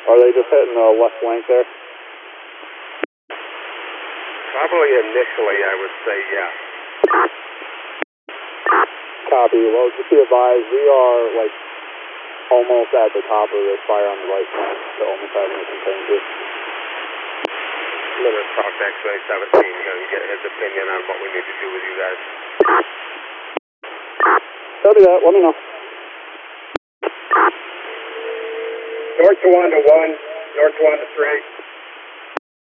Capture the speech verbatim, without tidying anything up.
Are they just hitting the left flank there? Probably initially, I would say yes. Copy. Well, just be advised, we are like almost at the top of this fire on the right flank, so almost having a contained. I'm going to talk to X-ray seventeen and get his opinion on what we need to do with you guys. Copy that. Let me know. North to one to one, north to one to three.